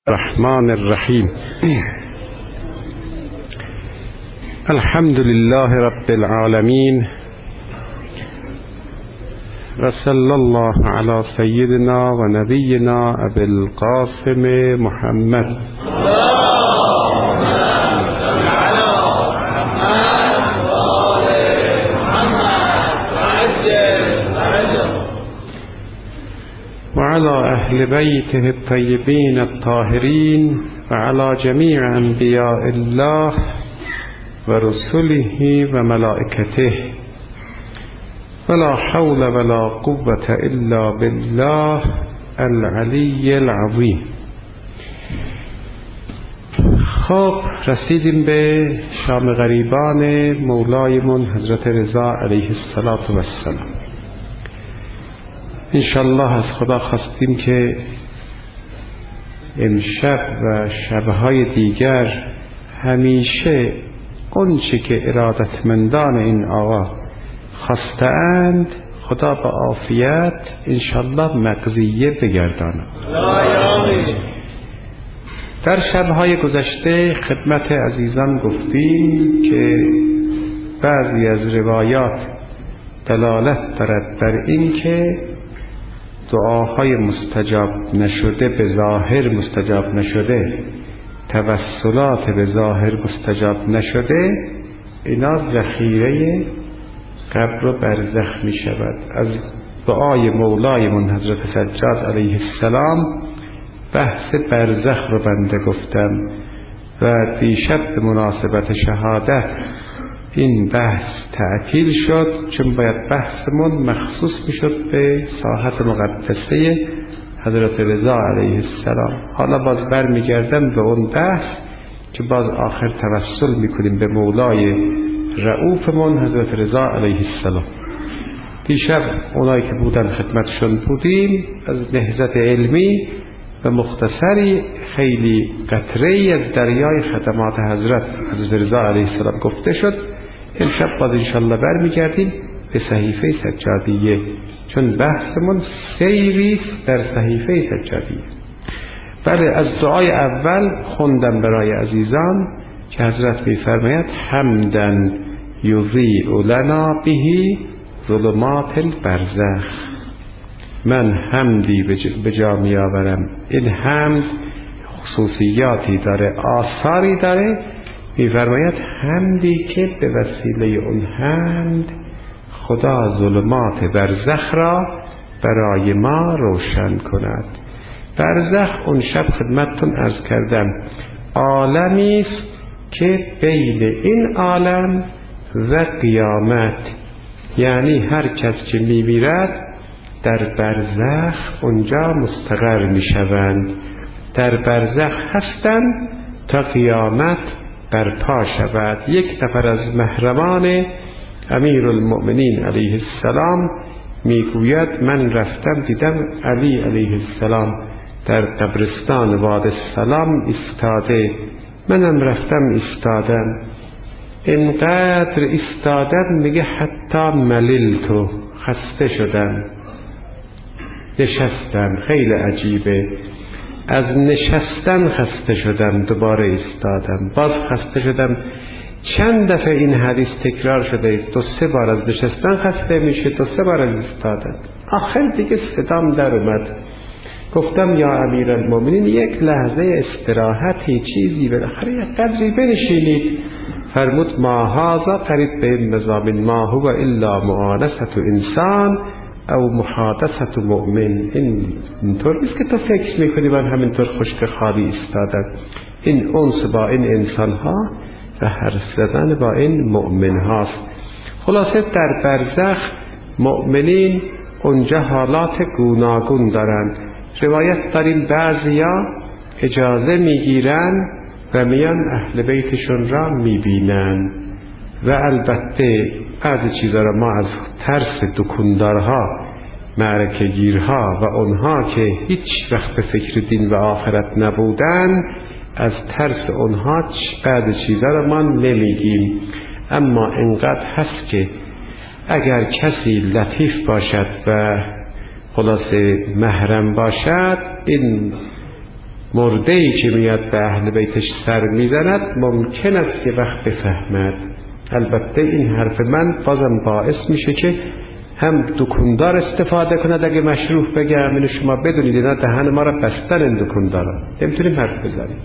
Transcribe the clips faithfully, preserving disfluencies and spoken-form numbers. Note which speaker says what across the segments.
Speaker 1: الرحمن الرحیم. الحمد لله رب العالمین و صلی الله علی سیدنا و نبینا ابی القاسم محمد. وعلى أهل بيته الطيبين الطاهرين وعلى جميع أنبياء الله ورسله وملائكته ولا حول ولا قوة إلا بالله العلي العظيم. خب رسیدیم به شام غریبان مولایمون حضرت رضا علیه السلام. انشالله از خدا خواستیم که امشب و شبهای دیگر همیشه اونچه که ارادتمندان این آقا خواستند خدا به عافیت انشالله مقضیه بگرداند. در شبهای گذشته خدمت عزیزان گفتیم که بعضی از روایات دلالت دارد بر این که دعاهای مستجاب نشده به ظاهر مستجاب نشده، توسلات به ظاهر مستجاب نشده، اینا ذخیره قبر و برزخ می شود. از دعای مولایمون حضرت سجاد علیه السلام بحث برزخ رو بنده گفتم و دیشب به مناسبت شهادت این بحث تعطیل شد، چون باید بحثمون مخصوص میشد به ساحت مقدسه حضرت رضا علیه السلام. حالا باز برمیگردم به اون بحث که باز آخر توسل میکنیم به مولای رؤوفمون حضرت رضا علیه السلام. دیشب اونایی که بودن خدمتشون بودیم از نهضت علمی و مختصری خیلی قطره‌ای از دریای خدمات حضرت حضرت رضا علیه السلام گفته شد. امشب باز انشالله برمیگردیم به صحیفه سجادیه، چون بحثمون سیریست در صحیفه سجادیه. بله، از دعای اول خوندم برای عزیزان که حضرت می‌فرماید حمدن یضیء لنا به ظلمات البرزخ. من حمدی به جا میآورم. این حمد خصوصیاتی داره، آثاری داره. می‌فرماید حمدی که به وسیله اون حمد خدا ظلمات برزخ را برای ما روشن کند. برزخ اون شب خدمتتون عرض کردم عالمی است که بین این عالم و قیامت، یعنی هر کس که می‌میرد در برزخ اونجا مستقر می‌شوند، در برزخ هستند تا قیامت برپا شود. یک نفر از محرمان امیرالمؤمنین علیه السلام میگوید من رفتم دیدم علی علیه السلام در قبرستان واد السلام ایستاده، منم رفتم ایستادم، اینقدر ایستادم میگه حتی مللتو، خسته شدم، نشستم. خیلی عجیبه، از نشستن خسته شدم، دوباره ایستادم، باز خسته شدم. چند دفعه این حدیث تکرار شده، دو سه بار از نشستن خسته میشه، دو سه بار از ایستادن. آخر دیگه صدام در اومد، گفتم یا امیرالمؤمنین یک لحظه استراحتی چیزی بالاخره یک قدری بنشینید. فرمود ما هذا قریب به این مضامین، ما هو الا معانست انسان او محادثت مؤمن. این اینطور نیست که تو فکر میکنی من همینطور خشک خالی ایستادم. این انس با این انسان ها و حرف زدن با این مؤمن هاست. خلاصه در برزخ مؤمنین اونجا حالات گوناگون دارند. روایت داریم بعضیا اجازه میگیرن و میان اهل بیتشون را میبینن و البته بعضی چیزا را ما از ترس دکوندارها، معرکه گیرها و اونها که هیچ وقت به فکر دین و آخرت نبودن، از ترس اونها بعضی چیزا را ما نمیگیم. اما انقدر هست که اگر کسی لطیف باشد و خلاصه محرم باشد، این مرده‌ای که میاد به اهل بیتش سر میزند ممکن است که وقت بفهمد. البته این حرف من بازم باعث میشه که هم دکاندار استفاده کند اگه مشروح بگم، اینو شما بدونید اینا دهن ما را بستن این دکاندارا، نمیتونیم حرف بزنیم.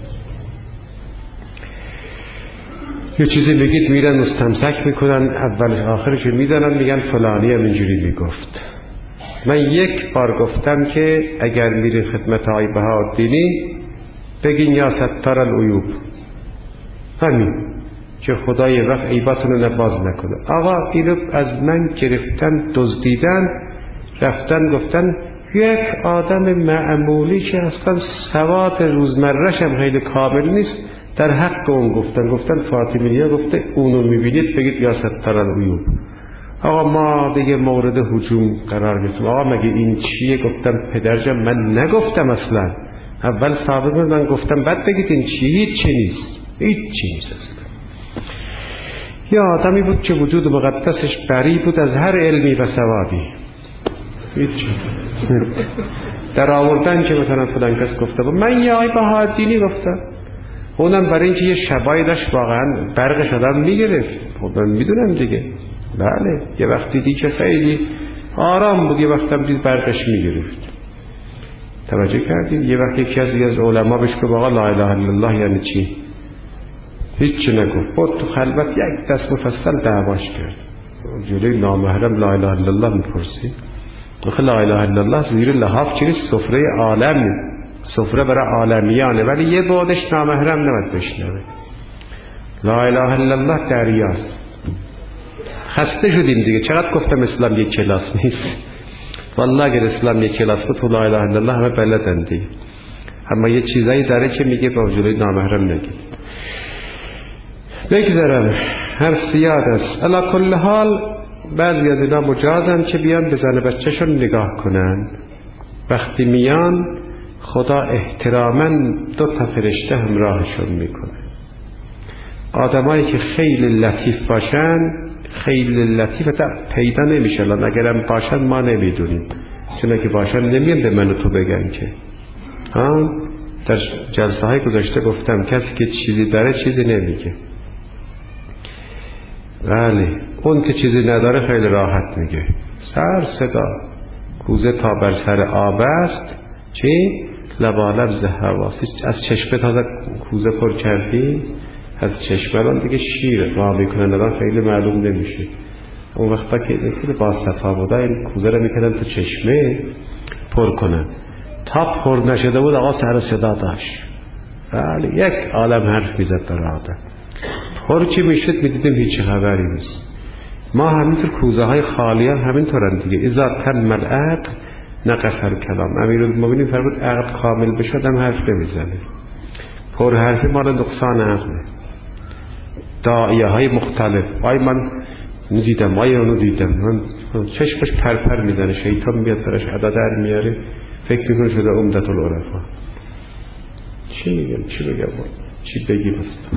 Speaker 1: یه چیزی بگید میرن مستمسک میکنن، اول آخرش میزنن میگن فلانی هم اینجوری میگفت. من یک بار گفتم که اگر میرین خدمت آقای بهاءالدینی بگین یا ستار العیوب، همین که خدای وقت عیباتون رو نباز نکنه. آقا اینو از من گرفتن دزدیدن رفتن گفتن یک آدم معمولی که اصلا سواد روزمره‌ش هم خیلی کامل نیست در حق اون گفتن گفتن فاطمیه گفته اونو میبینید بگید یا ستار العیوب. آقا ما دیگه مورد هجوم قرار گرفتیم. آقا مگه این چیه؟ گفتم پدرجان من نگفتم اصلا، اول ثابت من گفتم بعد بگید این چیه. هیچ چی نیست، هیچ چی نیست اصلا. یا آدمی بود که وجود مقدسش بری بود از هر علمی و ثوابی. هیچ چی در آوردن که مثلا فلان کس گفته بود من یا آقای بهاءالدینی گفتم، اونم برای اینکه یه شبایی داشت واقعا برقش آدم میگرفت. خب من میدونم دیگه، بله یه وقتی دیگه که خیلی آرام بود، یه وقت هم دید برقش میگرفت. توجه کردید؟ یه وقت یکی از از علما بهش گفت آقا لا اله الا الله یعنی چی؟ هیچ نگفت، بود تو خلوت یک دست مفصل دعواش کرد. جلوی نامحرم لا اله الا الله میپرسی؟ آخه لا اله الا الله زیر لحاف چیه؟ سفره عالم، سفره برای عالمیانه، ولی یه بعدش نامحرم نمید بشنوه. لا اله الا الله دریاست. خسته شدیم دیگه، چقدر گفتم اسلام یک کلاس نیست. والله اگر اسلام یک کلاس بود تو لا اله الا الله همه بلدن دیگه، اما یه چیزایی داره که میگه با جلوی نامحرم نگید. بگذارم هر سیاد است. علا کل حال بعضی از اینا مجازن که بیان به زن بچه‌شون نگاه کنن. وقتی میان خدا احتراما دو تا فرشته همراهشون میکنه. آدمایی که خیلی لطیف باشن خیلی لطیف تا پیدا نمیشه، الان اگرم باشن ما نمیدونیم، چون اگه باشن نمیان به من و تو بگن که ها. در جلسه های گذشته گفتم کسی که چیزی داره چیزی نمیگه. بله اون که چیزی نداره خیلی راحت میگه. سر صدا کوزه تا بر سر آب است چی؟ لبالب زهواسی. از چشمه تازه کوزه پر کردی، از چشمه الان دیگه شیر را میکنن، الان خیلی معلوم نمیشه. اون وقتا که با صفا بوده این کوزه رو میکنن تو چشمه پر کنن، تا پر نشده بود آقا سر صدا داشت. بله یک عالم حرف میزد در آدم. پر چی میشد میدیدیم هیچ خبری نیست. ما همینطور کوزه های خالی هم همینطورن دیگه. اذا تم العقد نقص الکلام. امیرالمومنین فرمود عقد کامل بشه آدم حرف نمیزنه. پر حرفی مال نقصان عقله. داعیه های مختلف، آی من دیدم، آی اونو دیدم، من چشمش پرپر میزنه، شیطان میاد برش ادا در میاره، فکر میکنه شده عمدت العرفا. چی میگم چی بگم چی بگیم است.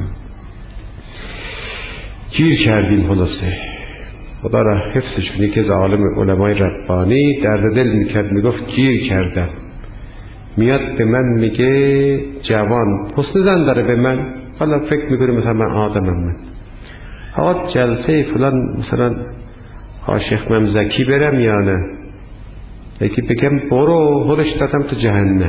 Speaker 1: گیر کردیم خلاصه. خدا را حفظش کنه که از عالم علمای ربانی درد دل میکرد، میگفت گیر کردم. میاد به من میگه جوان حسن زن داره به من، حالا فکر میکنه مثلا من آدمم. من آقا جلسه فلان مثلا عاشق ممزکی برم یا نه؟ یکی بگم برو خودش دادم تو جهنم،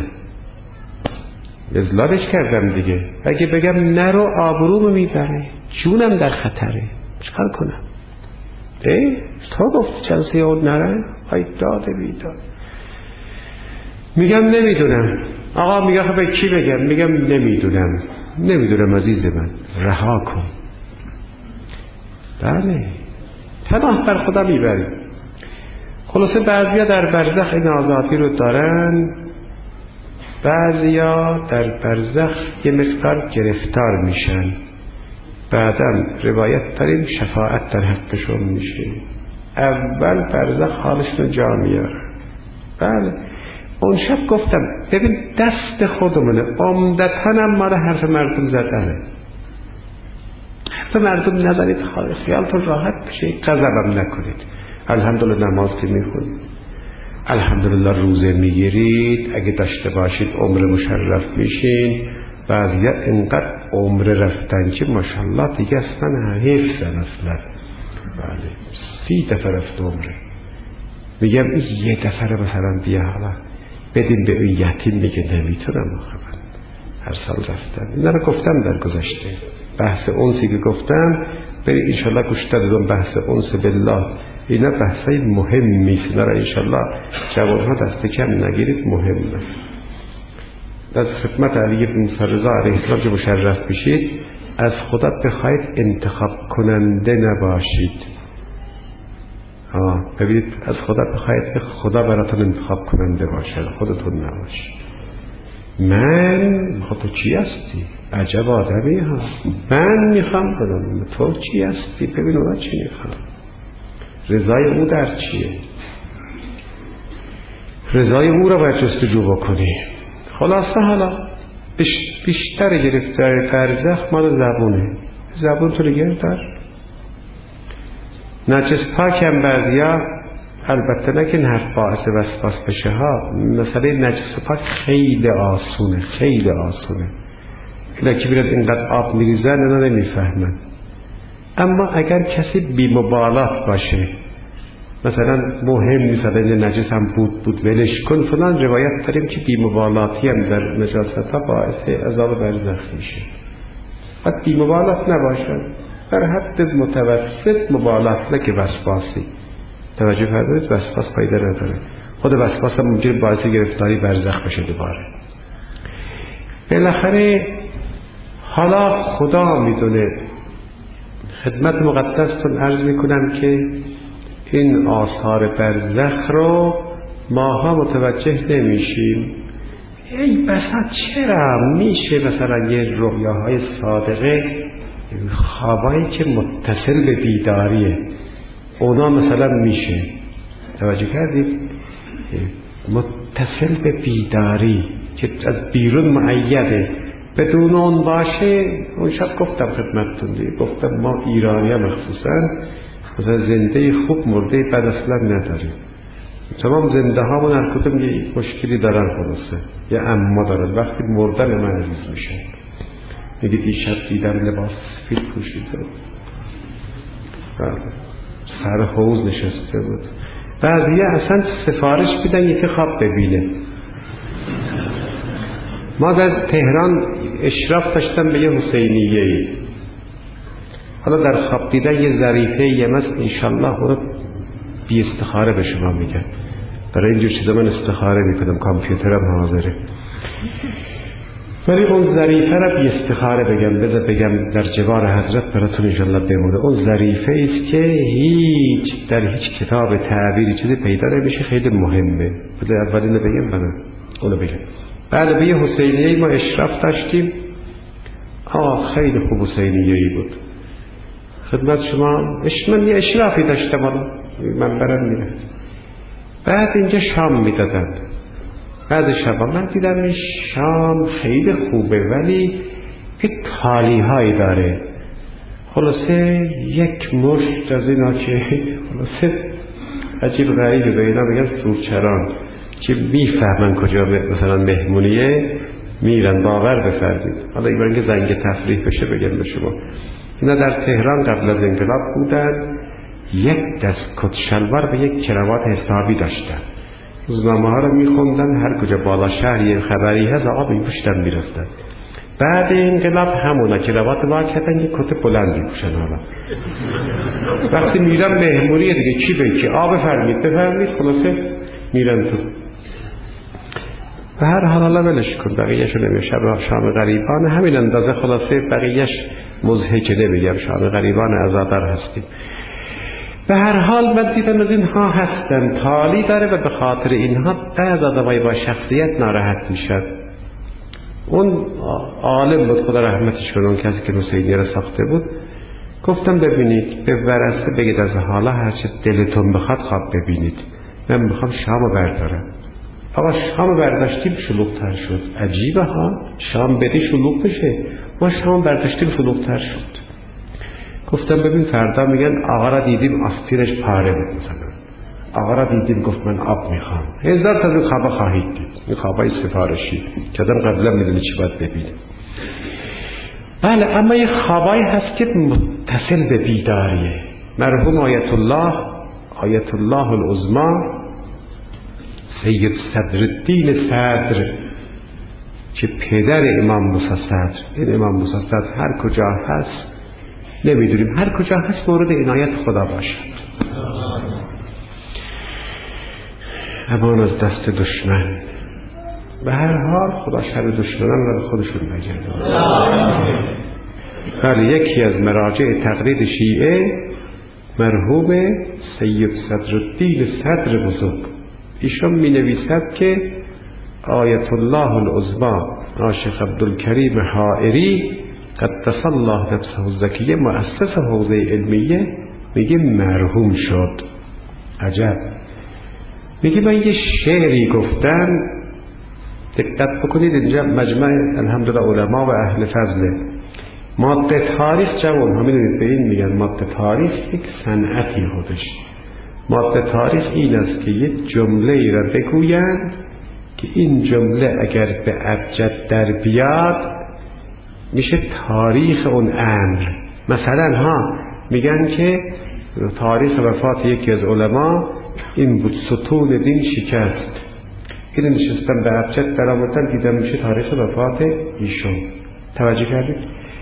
Speaker 1: ازلابش کردم دیگه. اگه بگم نرو آبرومو میبره، جونم در خطره، چکار کنم؟ ای تو گفت جلسه اون نره؟ ای داده بیداد. میگم نمیدونم. آقا میگه خب کی بگم؟ میگم نمیدونم. نمیدونم عزیز من، رها کن. بله پناه بر خدا میبریم. خلاصه بعضیا در برزخ این آزادی رو دارن، بعضیا در برزخ یه مقدار گرفتار میشن. بعدم روایت داریم شفاعت در حقشون میشه. اول برزخ حالشون جا میاره. بله اون شب گفتم ببین دست خودمونه، عمدتاً هم مال حرف مردم زدنه. حرف مردم نزنید، خیالتون راحت بشه، غضبم نکنید. الحمدلله نماز که میخونید الحمدلله روزه میگیرید، اگه داشته باشید عمر مشرف میشین. بعضیا اینقدر عمر رفتن که ماشاءالله دیگه اصلا حیفزن اصلا. بله سی دفعه رفت عمره. میگم این یه دفعه مثلا بیا حالا بدیم به اون یتیم، میگه نمیتونم آخه من هر سال رفتم. اینا رو گفتم در گذشته، بحث اونسی که گفتم برید انشالله گوش دادم، بحث اونس بالله، اینا بحثای مهمی است. اینا رو انشالله جوانها دست کم نگیرید، مهمه. از خدمت علی بن موسی رضا علیه السلام که مشرف بشید، از خدا بخواید انتخاب کننده نباشید. آه ببینید، از خدا بخواید که خدا براتون انتخاب کننده باشه، خودتون نباشید. من خب تو چی هستی؟ عجب آدمی ها. من میخوام بدونم تو چی هستی، ببین اونا چی میخوام، رضای او در چیه، رضای او رو باید جستجو بکنی. خلاصه حالا بیشتر گرفتار برزخ مال زبونه. زبون تو رو گرفتار نجس پاکم. بعضیا البته نه که حرف باعث وسواس بشه ها، مسئله نجس پاک خیلی آسونه، خیلی آسونه. اینا که بیرد اینقدر آب میریزن اینا نمیفهمن. اما اگر کسی بی‌مبالات باشه، مثلا مهم نیست این نجس هم بود بود ولش کن فلان، روایت داریم که بی‌مبالاتی هم در نجاست ها باعث عذاب برزخ میشه. حتی بی‌مبالات نباشن، در حد متوسط مبالات، نه که وسواسی. توجه فرمایید، وسواس فایده نداره. خود وسواس هم ممکنه باعث گرفتاری برزخ بشه دوباره. بالاخره حالا خدا میدونه. خدمت مقدستون عرض میکنم که این آثار برزخ رو ماها متوجه نمیشیم. ای بسا چرا میشه مثلا یه رؤیاهای صادقه، خوابایی که متصل به بیداریه، اونا مثلا میشه، توجه کردید؟ متصل به بیداری که از بیرون معیده، بدون اون باشه. اون شب گفتم خدمتتون دیگه، گفتم ما ایرانی ها مخصوصا مثلا زنده خوب مرده بد اصلا نداریم. تمام زنده هامون هر کدوم یه مشکلی دارن، خلاصه یه اما دارن. وقتی مردن من عزیز میشن، میگه دیشب دیدم لباس سفید پوشیده، سر حوض نشسته بود. بعضی اصلا سفارش میدن یکی خواب ببینه. ما در تهران اشراف داشتم به یه حسینیه ای، حالا در خواب دیدن یه ظریفه یه مثل انشالله اونو بی استخاره به شما میگن. برای اینجور چیزا من استخاره میکنم، کامپیوترم حاضره. ولی اون ظریفه را بی استخاره بگم، بذار بگم در جوار حضرت براتون انشالله بمونه. اون ظریفه ایست که هیچ در هیچ کتاب تعبیری چیزی پیدا نمیشه، خیلی مهمه. بذار اولینو بگم بعد اونو بگم. بعد به یه حسینیه ما اشراف داشتیم. آه خیلی خوب حسینیه ای بود. خدمت شما من یه اشرافی داشتم، من برم میره. بعد اینجا شام میدادن. بعد شب من دیدم این شام خیلی خوبه ولی یک تالی هایی داره. خلاصه یک مشت از اینا که خلاصه عجیب غریبه، به اینا میگن سورچران که میفهمن کجا مثلا مهمونیه، میرن باور بفرمید. حالا این برای زنگ تفریح بشه بگم به شما، اینا در تهران قبل از انقلاب بودن، یک دست کت شلوار به یک کراوات حسابی داشتن. روزنامه ها رو میخوندن، هر کجا بالا شهر یه خبری هست آقا میپوشتن میرفتن. بعد انقلاب همونا کراوات واکتن یک کت بلندی پوشن. حالا وقتی میرن مهمونی دیگه چی بگی که آب بفرمید بفرمید، خلاصه میرن تو. و هر حال حالا ولش کن، بقیه‌شو نمیگم. شب شام غریبان همین اندازه، خلاصه بقیه‌اش مضحکه نمیگم، شام غریبان عزادار هستیم. به هر حال من دیدم از اینها هستن، تالی داره و به خاطر اینها بعض آدمای با شخصیت ناراحت میشد. اون عالم بود، خدا رحمتش کنه، اون کسی که حسینیه را ساخته بود. گفتم ببینید به ورثه بگید از حالا هرچه دلتون بخواد خواب ببینید، من میخوام شامو بردارم. آقا شام برداشتیم شلوغ‌تر شد. عجیبه ها، شام بدی شلوغ بشه، ما شام برداشتیم شلوغ‌تر شد. گفتم ببین فردا میگن آقا را دیدیم آستینش پاره بود مثلا، آقا را دیدیم گفت من آب میخوام. هزار تا این خوابا خواهید دید، این خوابای سفارشی که آدم قبلا میدونه چی باید ببینه. بله، اما یه خوابایی هست که متصل به بیداریه. مرحوم آیت الله آیت الله العظما سید صدرالدین صدر که پدر امام موسی صدر، این امام موسی صدر هر کجا هست نمیدونیم، هر کجا هست مورد عنایت خدا باشد. امان از دست دشمن. به هر حال خدا شر دشمنان را خودشون بگرده. بله، یکی از مراجع تقلید شیعه مرحوم سید صدرالدین صدر بزرگ، ایشون می نویسد که آیت الله العظما شیخ عبدالکریم حائری قدس الله نفسه الزکیه مؤسس حوزه علمیه میگه مرحوم شد. عجب. میگه من یه شعری گفتم، دقت بکنید اینجا مجمع الحمدلله علما و اهل فضله. ماده تاریخ جوان همین به این میگن ماده تاریخ یک صنعتی خودش. ماده تاریخ این است که یک جمله ای را بگویند که این جمله اگر به ابجد در بیاد میشه تاریخ اون امر. مثلا ها میگن که تاریخ وفات یکی از علما این بود، ستون دین شکست. این نشستم به ابجد در آوردن دیدم میشه تاریخ وفات ایشون. توجه کردید؟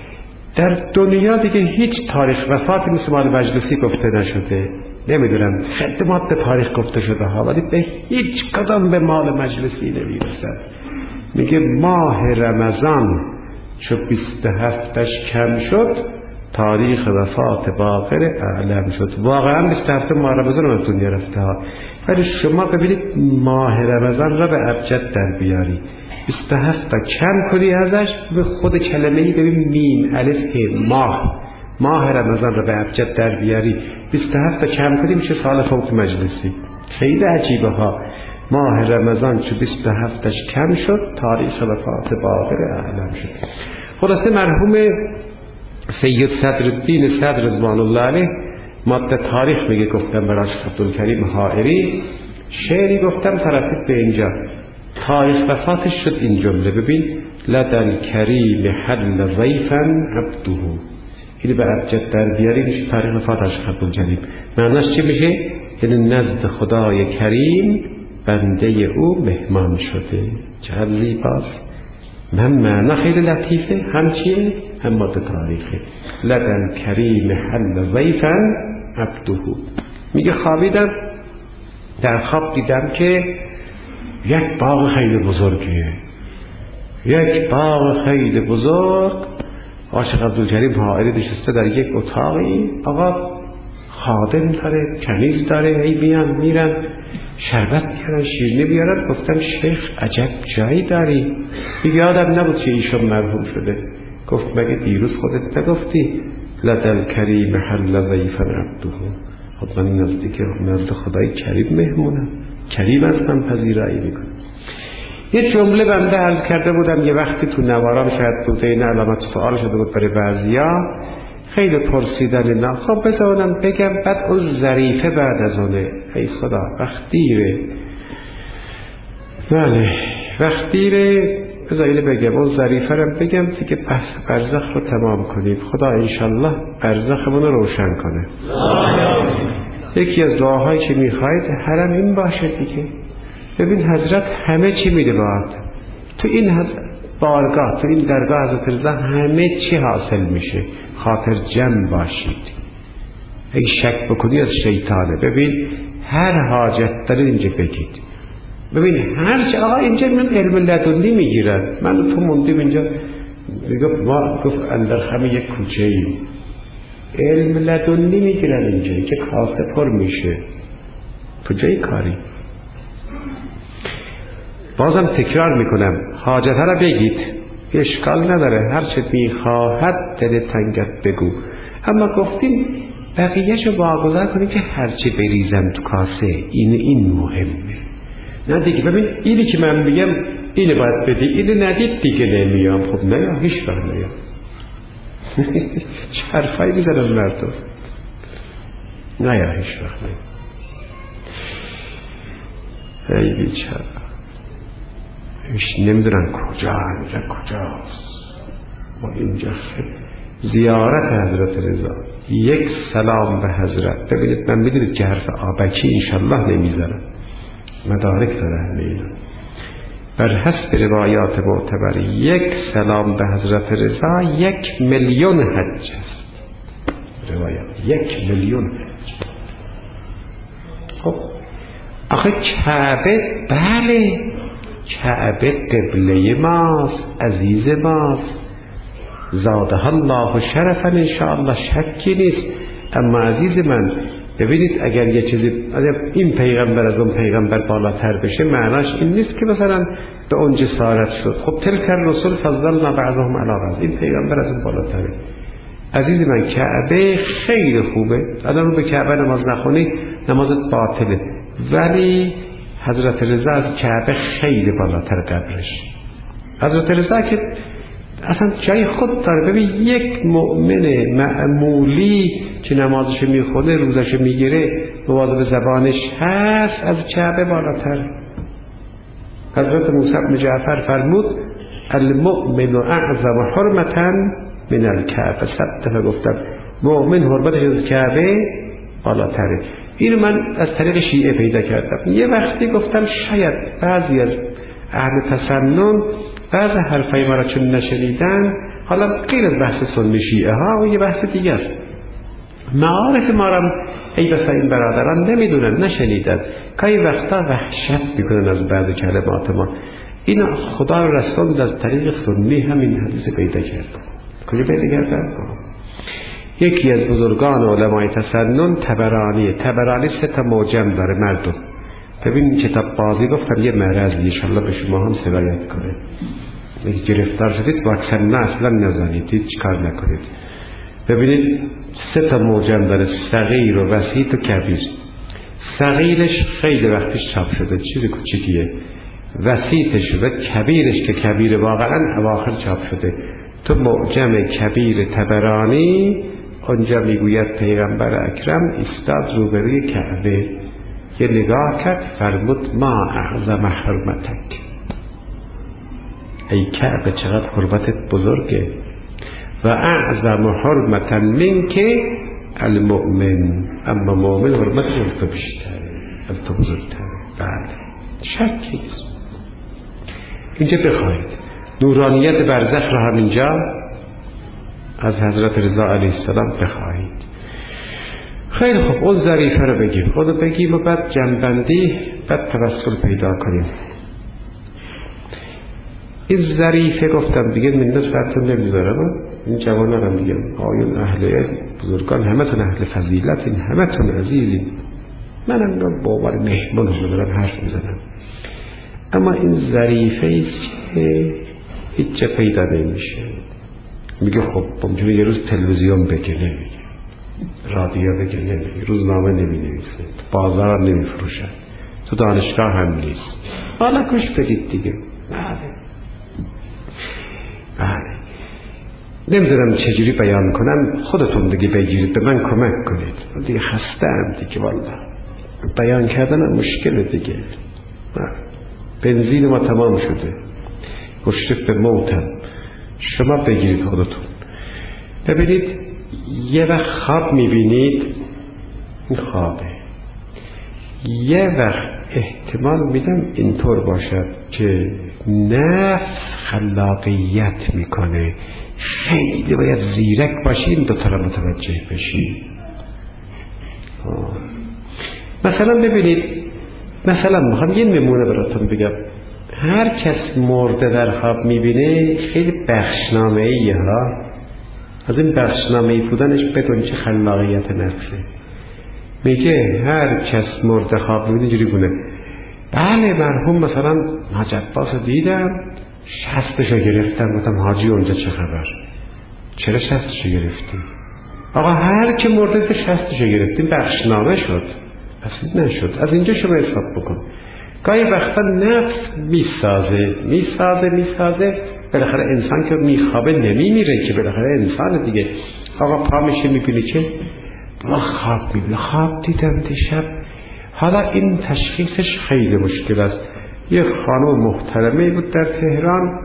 Speaker 1: در دنیا دیگه هیچ تاریخ وفاتی مثل مال مجلسی گفته نشده. نمیدونم خدمات به تاریخ گفته شده ها، ولی به هیچ کدام به مال مجلسی نمیرسد. میگه ماه رمضان چو بیست هفتش کم شد تاریخ وفات باقر اعلم شد. واقعا بیست هفته ماه رمضان رو دنیا رفته ها، ولی شما ببینید ماه رمضان را به ابجد در بیاری، بیست هفت تا کم کنی ازش، به خود کلمه‌ای ببین میم الف ه ماه، ماه رمضان را به ابجد در بیاری، بیست هفت تا کم کنی میشه سال فوت مجلسی. خیلی عجیبه ها. ماه رمضان چو بیست هفتش کم شد تاریخ وفات باقر اعلم شد. خلاصه مرحوم سید صدرالدین صدر رضوان الله علیه ماده تاریخ میگه گفتم برای شیخ عبدالکریم حائری شعری گفتم طرفت به اینجا تاریخ وفاتش شد این جمله. ببین لدن کریم حل ضیفا عبده، این به ابجد در بیاری میشه تاریخ وفاتش شیخ عبدالکریم. معناش چی میشه؟ یعنی نزد خدای کریم بنده او مهمان شده. چه زیباست. من معنا خیلی لطیفه، هم چیه؟ هم ماده تاریخه. لدن کریم حل ضیفا عبده. میگه خوابیدم، در خواب دیدم که یک باغ خیلی بزرگیه، یک باغ خیلی بزرگ. عاشق عبدالکریم حائری نشسته در یک اتاقی، آقا خادم داره، کنیز داره، هی میان میرن شربت میارن، شیرینی بیارن. گفتم شیخ عجب جایی داری. دیگه یادم نبود که ایشون مرحوم شده. گفت مگه دیروز خودت نگفتی لدل کریم حل ضیفا عبده؟ خب من نزدیک نزد خدای کریم مهمونم، کریم از من پذیرایی میکنم. یه جمله بنده عرض کرده بودم یه وقتی تو نوارام شاید بوده، این علامت سوال شده بود برای بعضیا، خیلی پرسیدن نه. خب بذارم بگم بعد اون ظریفه بعد از اونه. ای خدا وقت دیره، بله وقت دیره، بذارید بگم اون ظریفه رو بگم دیگه بحث برزخ رو تمام کنیم. خدا انشالله برزخمون رو روشن کنه. یکی از دعاهایی که میخواید حرم این باشه دیگه. ببین حضرت همه چی میده باید تو این بارگاه، تو این درگاه حضرت رضا همه چی حاصل میشه. خاطر جمع باشید. اگه شک بکنی از شیطانه. ببین هر حاجت دارید اینجا بگید. ببین هر چه آقا اینجا من علم لدنی میگیرن، من تو موندیم اینجا. میگفت ما گفت اندر همه یک کوچه ایم، علم لدنی میگیرن اینجا که کاسه پر میشه. کجای کاری؟ بازم تکرار میکنم حاجت را بگید، اشکال نداره، هر چه میخواهد دل تنگت بگو. اما گفتیم بقیهشو واگذار کنیم که هر چه بریزم تو کاسه این این مهمه. نه دیگه ببین اینی که من میگم اینو باید بدی، اینو ندید دیگه نمیام. خب نه هیچ وقت نیام. چه حرفایی میزنم مردم؟ نه هیچ وقت نیام. ای بیچاره، نمیدونن کجا اینجا کجاست. ما اینجا زیارت حضرت رضا، یک سلام به حضرت. ببینید من میدونید که حرف آبکی انشالله نمیذارم، مدارک داره همه اینا. بر حسب روایات معتبر یک سلام به حضرت رضا یک میلیون حج است. روایات یک میلیون حج. خب آخه کعبه، بله کعبه قبله ماست، عزیز ماست، زادها الله شرفا انشاءالله، شکی نیست. اما عزیز من ببینید اگر یه چیزی این پیغمبر از اون پیغمبر بالاتر بشه، معناش این نیست که مثلا به اون جسارت شد. خب تلک الرسول فضلنا بعضهم علی بعض، این پیغمبر از اون بالاتره. عزیز من کعبه خیلی خوبه، الان رو به کعبه نماز نخونی نمازت باطله، ولی حضرت رضا از کعبه خیلی بالاتر قبرش. حضرت رضا که اصلا جای خود داره. ببین یک مؤمن معمولی که نمازش میخونه، روزش میگیره، مواظب زبانش هست، از کعبه بالاتر. حضرت موسی بن جعفر فرمود المؤمن اعظم حرمتا من الکعبه. صد دفعه گفتم مؤمن حرمتش از کعبه بالاتره. اینو من از طریق شیعه پیدا کردم. یه وقتی گفتم شاید بعضی از اهل تسنن بعض حرفای ما را چون نشنیدن، حالا غیر از بحث سنی شیعه ها و یه بحث دیگه است، معارف ما را ای بسا این برادران نمیدونن، نشنیدن، که وقتا وحشت میکنن از بعض کلمات ما. این خدا و رسول از طریق سنی همین حدیث پیدا کرد. کجا پیدا کردن؟ یکی از بزرگان علمای تسنن طبرانی. طبرانی سه تا معجم داره مردم. ببین کتاب بازی گفتم یه مرضی، انشالله به شما هم سرایت کنه. اگه گرفتار شدید واکسن نه اصلا نزنید، هیچ کار نکنید. ببینید سه تا معجم داره، صغیر و وسیط و کبیر. صغیرش خیلی وقتش چاپ شده، چیز کوچیکیه. وسیطش و کبیرش که کبیر واقعا اواخر چاپ شده. تو معجم کبیر طبرانی اونجا میگوید پیغمبر اکرم ایستاد روبروی کعبه، یه نگاه کرد فرمود ما اعظم حرمتک، ای کعبه چقدر حرمتت بزرگه، و اعظم حرمتا منک المؤمن، اما مؤمن حرمتش از تو بیشتره، از تو بزرگتره. بله شکی نیست. اینجا بخواهید نورانیت برزخ را همینجا از حضرت رضا علیه السلام بخواهید. خیلی خوب، اون ظریفه رو بگیم، خود بگیم و بعد جنبندی، بعد توسل پیدا کنیم. این ظریفه گفتم دیگه منت فرتون نمیذارم، این جوانه رو میگم آیون اهل علم بزرگان همه تون اهل فضیلت، این همه تون عزیزین، منم با باور مهمان هم دارم حرف میزنم. اما این ظریفه ایست که هیچ جا پیدا نمیشه. میگه خب ممکنه یه روز تلویزیون بگه، نمیگه، رادیو بگه، نمیگه، روزنامه نمینویسه، بازار نمیفروشه، تو دانشگاه هم نیست. حالا کش بدید دیگه. بله بله نمیدونم چجوری بیان کنم، خودتون دیگه بگیرید، به من کمک کنید، دیگه خسته ام دیگه، والله بیان کردن مشکل دیگه. بنزین ما تمام شده، مشرف به موتم، شما بگیرید خودتون. ببینید یه وقت خواب میبینید، این خوابه، یه وقت احتمال میدم اینطور باشد که نفس خلاقیت میکنه، خیلی باید زیرک باشی این دوتا را متوجه بشی. مثلا ببینید، مثلا میخوام یه نمونه براتون بگم. هر کس مرده در خواب میبینه خیلی بخشنامه‌ایه ها، از این بخشنامه‌ای بودنش بدون چه خلاقیت نفسه. میگه هر کس مرده خواب میبینه اینجوری بونه، بله مرحوم مثلا حاج عباس دیدم شستشو گرفتم، گفتم حاجی اونجا چه خبر، چرا شستشو گرفتی؟ آقا هر که مرده به شستشو گرفتیم، بخشنامه شد، اصلا نشد. از اینجا شما حساب بکن. گاهی وقتا نفس میسازه میسازه میسازه بالاخره انسان که میخوابه نمیمیره که، بالاخره انسان دیگه. آقا پا میشه میبینی که خواب میبینه، خواب دیدم دیشب حالا این تشخیصش خیلی مشکل است. یک خانم محترمه بود در تهران،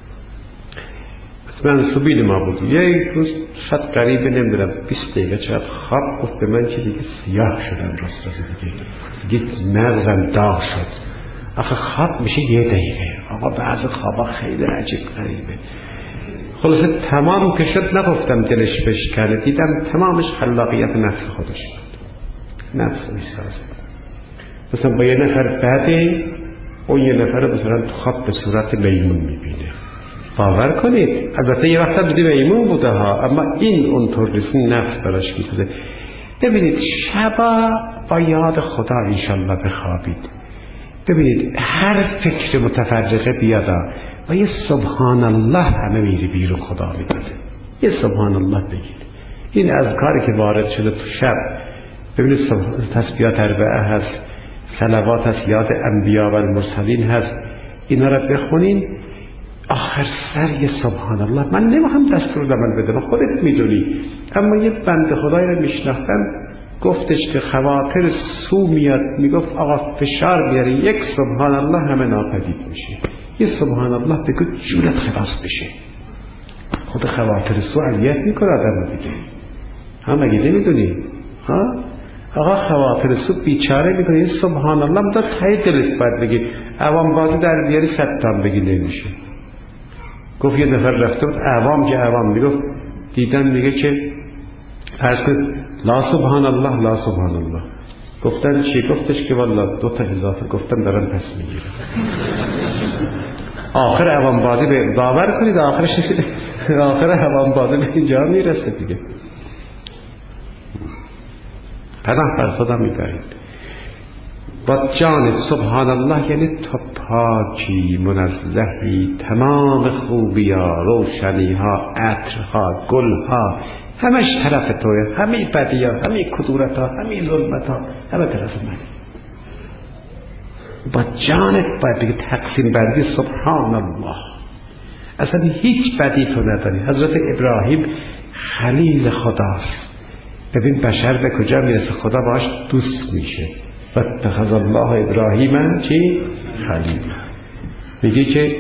Speaker 1: منصوبین ما بود. یک روز شاید قریبه نمیدونم بیست دقیقه چقدر خواب گفت به من که دیگه سیاه شدم، راست راست دیگه دیگه مغزم داغ شد. آخه خواب میشه یه دقیقه، آقا بعض خوابا خیلی عجیب غریبه. خلاصه تمام که شد نگفتم دلش بشکنه، دیدم تمامش خلاقیت نفس خودش بود، نفس میسازه. مثلا با یه نفر بعده اون یه نفر مثلا تو خواب به صورت میمون میبینه. باور کنید البته یه وقت هم دیدی میمون بوده ها، اما این اونطور نیست، نفس براش میسازه. ببینید شبا با یاد خدا انشالله بخوابید. ببینید هر فکر متفرقه بیادا و یه سبحان الله همه میری بیرون خدا میداده. یه سبحان الله بگید. این اذکاری که وارد شده تو شب، ببینید تسبیحات اربعه هست، صلوات هست، یاد انبیا و المرسلین هست، اینا را بخونین. آخر سر یه سبحان الله. من نمیخوام دستور عمل بدم، خودت میدونی. اما یه بنده خدایی رو میشناختم گفتش که خواطر سو میاد، میگفت آقا فشار بیاری، یک سبحان الله همه ناپدید میشه. یه سبحان الله بگو جونت خلاص بشه. خود خواطر سو علیت میکنه آدم دیگه. هم اگه نمیدونی ها آقا خواطر سو بیچاره میکنه. یه سبحان الله مدار تایی دلت باید بگی. عوام بازی در بیاری ستم بگی نمیشه. گفت یه نفر رفته بود عوام که عوام میگفت دیدن میگه که فرض کنید لا سبحان الله لا سبحان الله. گفتن چی؟ گفتش که والله دو تا اضافه گفتن دارن پس میگیرن. آخر عوام بازی به باور کنید آخرش آخر عوام بازی به اینجا میرسه دیگه. پناه بر خدا میبرید با جان سبحان الله، یعنی تا پاکی منزهی، تمام خوبی ها، روشنی ها، عطر ها، گل ها همش طرف توه، همه بدی ها، همه کدورت ها، همه ظلمت ها همه طرف من. با جانت باید بگی تقسیم بندی سبحان الله. اصلا هیچ بدی تو نداری. حضرت ابراهیم خلیل خداست. ببین بشر به کجا میرسه، خدا باش دوست میشه. و اتخذ الله ابراهیم چی؟ خلیل. میگه که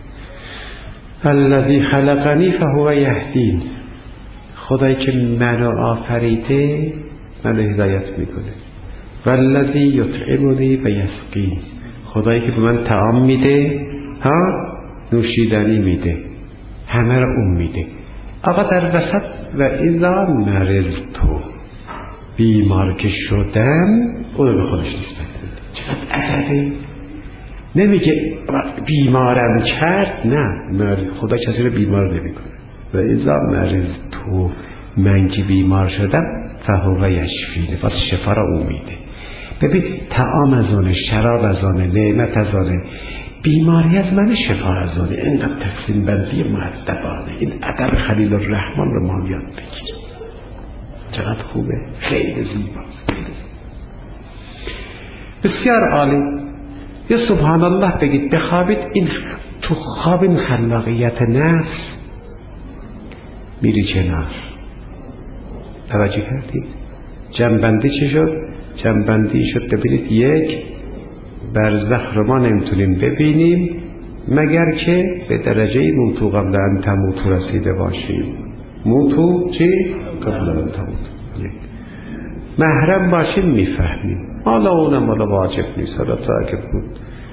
Speaker 1: الذی خلقنی فهو یهدین، خدایی که منو آفریده منو هدایت میکنه. والذی یطعمنی و یسقین، خدایی که به من طعام میده، ها نوشیدنی میده، همه را اون میده. آقا در وسط و اذا مرضتو، بیمار که شدم اونو به خودش نسبت میده. چقدر عجبه. نمیگه بیمارم کرد، نه، خدا کسی رو بیمار نمیکنه. و اذا مرضتو، من که بیمار شدم فهو یشفینه، واسه شفا را او میده. ببین طعام از آنه، شراب از آنه، نعمت از آنه، بیماری از من، شفا از آنه. اینقدر تقسیم بندی مؤدبانه. این ادب خلیل الرحمن رو ما یاد بگیریم. چقدر خوبه، خیلی زیباست. بسیار عالی. یا سبحان الله بگید بخوابید. این تو خواب این خلاقیت نفس میری کنار. توجه کردید؟ جنبندی چی شد؟ جنبندی شد ببینید یک برزخ رو ما نمیتونیم ببینیم مگر که به درجه موتو قبل ان تموتو رسیده باشیم. موتو چی؟ قبل ان تموتو. محرم باشیم میفهمیم. حالا اونم حالا واجب نیست، حالا تا اگه بود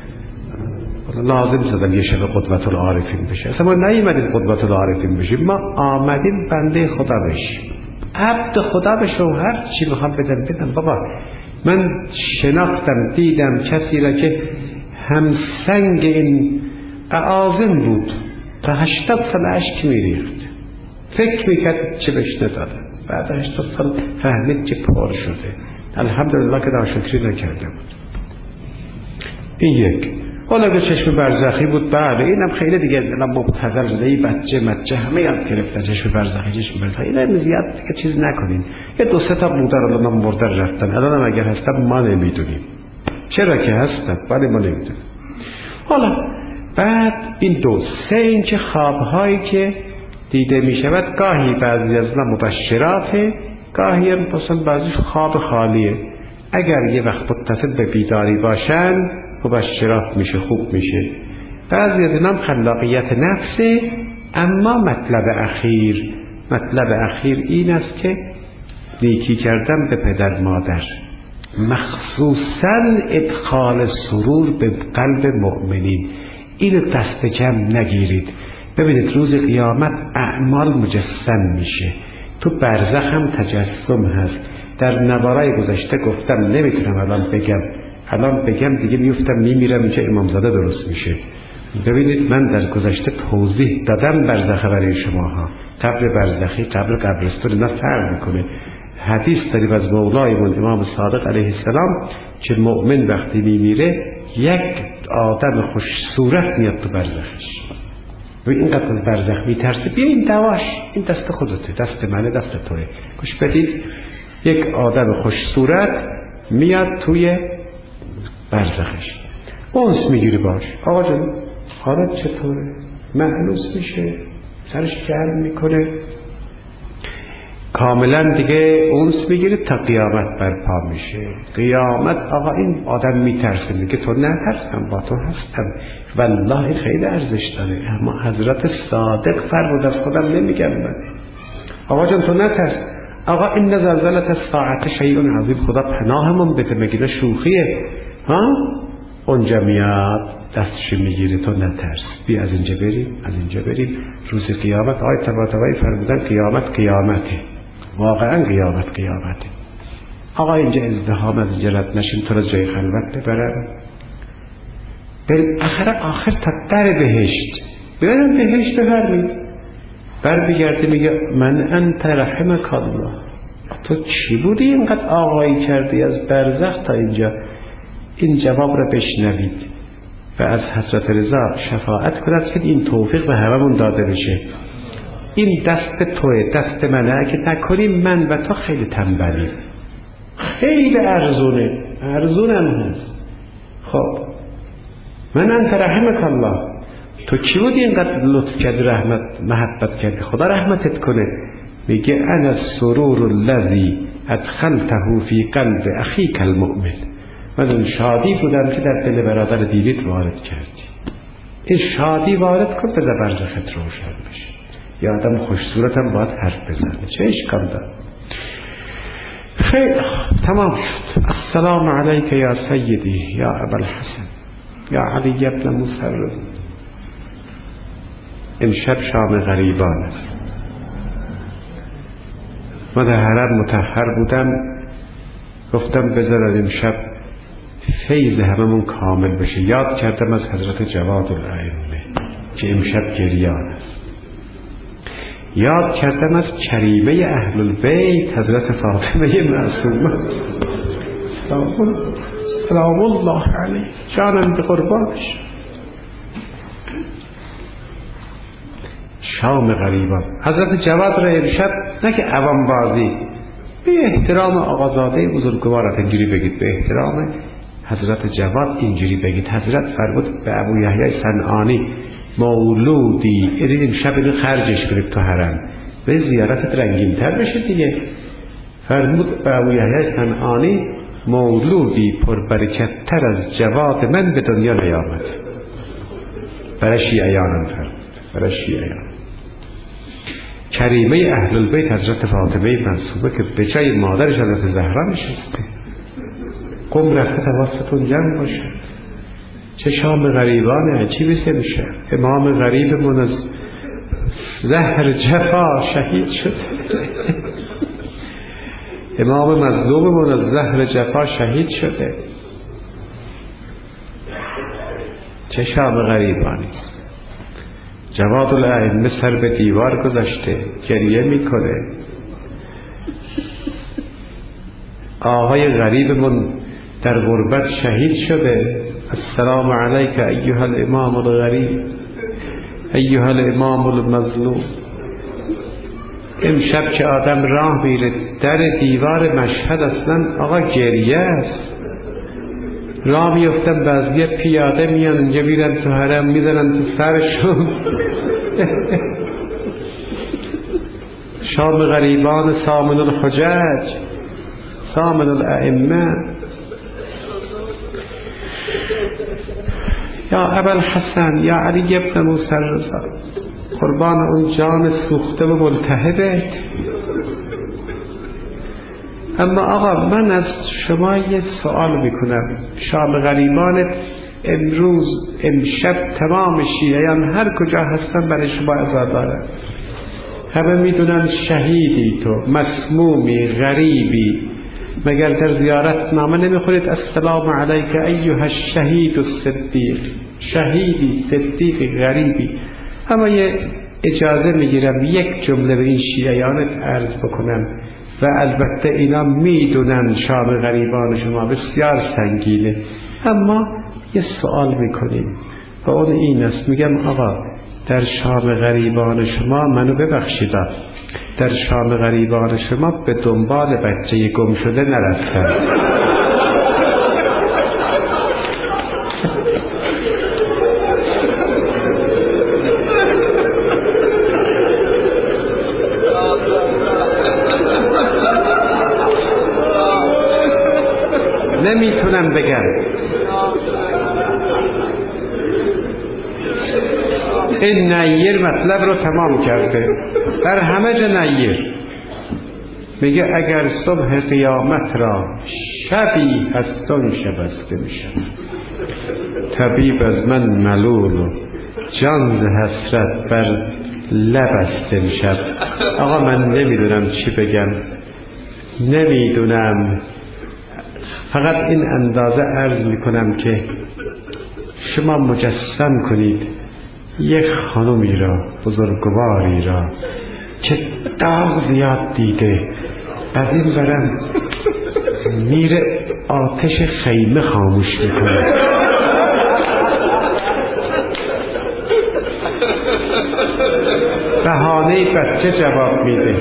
Speaker 1: لازم زدم یه شب قدوت العارفین بشه. اصلا ما نیومدیم قدوت العارفین بشیم، ما آمدیم بنده خدا بشیم، عبد خدا بشه و هر چی میخوام بدم بدم. بابا من شناختم دیدم کسی را که همسنگ این اعاظم بود، تا هشتاد سال اشک میریخت، فکر میکرد چه بهش ندادم، بعد هشتاد سال فهمید که پر شده. الحمدلله که ناشکری نکرده بود. این یک. حالا که چشم برزخی بود، بله اینم خیلی دیگه مبتذل شده، ای بچه مچه همه یاد گرفتن چشم برزخی چشم برزخی. اینم زیاد دیگه چیز نکنین. یه دو سه تا مردر الان مردر رفتن، الان اگر هستن ما نمیدونیم چرا که هستن، ولی ما نمیدونیم. حالا بعد این دو سه این که خوابهایی که دیده می شود، گاهی بعضی از اینا مبشراته، گاهی هم مثلا بعضی خواب خالیه. اگر یه وقت متصل به بیداری باشن مبشرات میشه، خوب میشه. بعضی از اینام خلاقیت نفسه. اما مطلب اخیر مطلب اخیر این است که نیکی کردن به پدر مادر، مخصوصا ادخال سرور به قلب مؤمنین، اینو دست جمع نگیرید. ببینید روز قیامت اعمال مجسم میشه، تو برزخ هم تجسم هست. در نوارای گذشته گفتم نمیتونم الان بگم، الان بگم دیگه میفتم میمیرم، اینجا امامزاده درست میشه. ببینید من در گذشته توضیح دادم برزخ برای شماها، قبر برزخی، قبر قبرستون، اینا فرق میکنه. حدیث داریم از مولایمون امام صادق علیه السلام که مؤمن وقتی میمیره یک آدم خوش صورت میاد تو برزخش. و اینقدر از برزخ میترسه، بیا این دواش، این دست خودته، دست منه، دست توه. گوش بدید، یک آدم خوش صورت میاد توی برزخش، اونس میگیری باش، آقا جان حالت چطوره؟ مهنوس میشه، سرش گرم میکنه، کاملا دیگه اونس میگیره تا قیامت برپا میشه. قیامت آقا این آدم میترسه، میگه تو نترسم، با تو هستم، والله خیلی ارزش داره. اما حضرت صادق فرمود از خودم نمیگم من. آقا جان تو نترس، آقا این زلزلة الساعة شیء عظیم، خدا پناهمون بده، مگه شوخیه؟ ها؟ اونجا میاد دستش میگیره، تو نترس، بیا از اینجا بریم، از اینجا بریم. روز قیامت آیه طباطبایی فرمودن قیامت قیامته، واقعا قیامت قیامته. آقا اینجا ازدحام، از اینجا رد نشیم، تو را جای خلوت ببرم. بالاخره آخر تا در بهشت ببرم، بهشت بفرمید. بر بگرده میگه من انت رحمک الله، تو چی بودی اینقدر آقایی کردی از برزخ تا اینجا؟ این جواب را بشنوید و از حضرت رضا شفاعت کند که این توفیق به هممون داده بشه. این دست توه، دست منه، اگه نکنیم من و تو خیلی تنبلیم، خیلی ارزونه، ارزونم هست. خب من انت رحمک الله، تو چی بودی اینقدر لطف کردی، رحمت محبت کردی، خدا رحمتت کنه. میگه انا السرور الذی ادخلته فی قلب اخیک المؤمن، من اون شادی بودم که در دل برادر دیوید وارد کردی. این شادی وارد کن، به برزخت روشن بشه. یا آدم خوش صورتم باید حرف بزنه، چه اشکال داره؟ خیلی تمام شد. السلام علیک یا سیدی یا ابا الحسن یا علی ابن مسرد. امشب شام غریبان است. من در حرم مطهر بودم، گفتم بذارد امشب فیض هممون کامل بشه. یاد کردم از حضرت جواد الائمه که امشب گریان است. یاد کردم از کریمه اهل البیت حضرت فاطمه معصومه سلام الله علیه، جانم به قربانش. شام غریبان حضرت جواد را امشب نه که عوام بازی، به احترام آقازاده بزرگوارت اینجوری بگید، به احترام حضرت جواد اینجوری بگید. حضرت فرمود به ابو یحیی صنعانی مولودی این امشب اینو خرجش کنید تو حرم، به زیارتت رنگین تر بشه دیگه. فرمود به ابو یحیی صنعانی مولودی پربرکت تر از جواد من به دنیا نیامد. برای شیعیانم فرمود، برای شیعیان. کریمه اهل البیت حضرت فاطمه معصومه که به جای مادرش حضرت زهرا نشسته. قم رفته حواستون جمع باشه. چه شام غریبان عجیبی سه میشه. امام غریبمون از زهر جفا شهید شد. امام مظلوممون از زهر جفا شهید شده. چه شام غریبانی. جواد الائمه سر به دیوار گذاشته، گریه میکنه. آقای غریبمون در غربت شهید شده. السلام علیک ایها الامام الغریب ایها الامام المظلوم. امشب که آدم راه میره در دیوار مشهد اصلا آقا گریه است. راه میفتن بعضی پیاده میان اینجا میرن تو حرم میزنن تو سرشون. شام غریبان سامن الحجاج سامن الائمه یا ابوالحسن یا علی ابن موسی رضا، قربان اون جان سوخته و ملتهبت. اما آقا من از شما یه سوال میکنم، شام غریبانت امروز امشب تمام شیعیان هر کجا هستن برای شما عزادارن، همه میدونن شهیدی تو، مسمومی، غریبی، مگر در زیارت نامه نمیخورید السلام علیک ایها الشهید الصدیق، شهیدی، صدیقی، غریبی. اما یه اجازه میگیرم یک جمله به این شیعیانت عرض بکنم و البته اینا میدونن شام غریبان شما بسیار سنگینه، اما یه سوال میکنیم و اون این است، میگم آقا در شام غریبان شما، منو ببخشید، در شام غریبان شما به دنبال بچه گم شده نرفتن. نمیتونم بگم. این نیر مطلب رو تمام کرده، در همه جا نیر. میگه اگر صبح قیامت را شبی هستان شبسته میشم، طبیب از من ملول و جان ز حسرت بر لبسته میشم. آقا من نمیدونم چی بگم، نمیدونم، فقط این اندازه عرض میکنم که شما مجسم کنید یک خانمی را، بزرگواری را که داغ زیاد دیده، از این برم میره آتش خیمه خاموش میکنه. بهانه بچه جواب میده.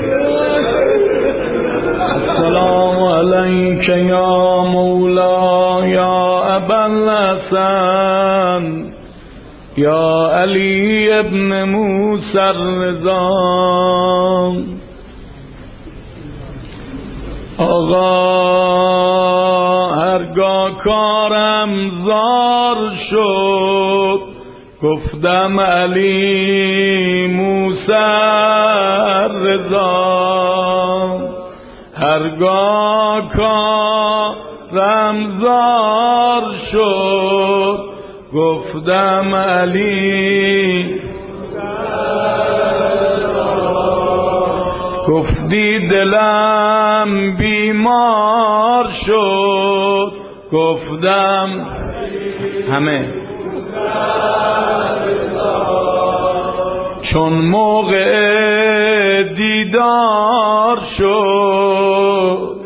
Speaker 2: السلام علیک یا مولا یا ابوالحسن یا علی ابن موسی رضا. آقا هرگاه کارم زار شد، گفتم علی موسی رضا. هرگاه کارم زار شد، گفتم علی. گفتی دلم بیمار شد، گفتم همه. چون موقع دیدار شد،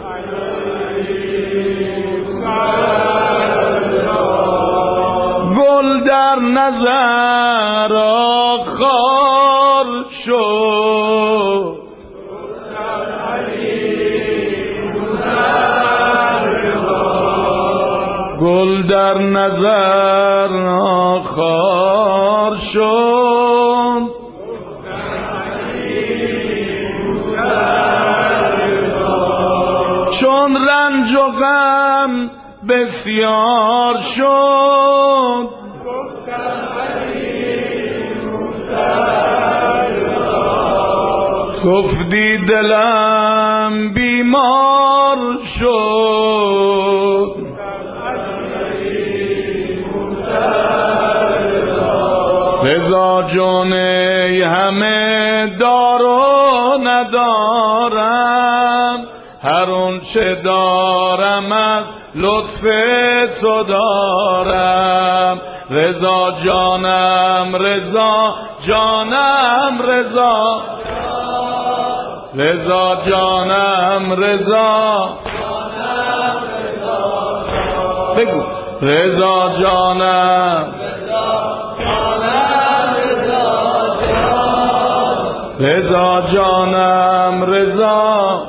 Speaker 2: گل در نظر آخر شد. گل در نظر آخر شد. چون رنج و غم بسیار شد، گفتی دلم بیمار شد. رضا جان همه دار و ندارم، هر اون چه دارم از لطف تو دارم. رضا جانم رضا جانم رضا، رضا جانم رضا بگو. رضا جانم رضا جانم رضا.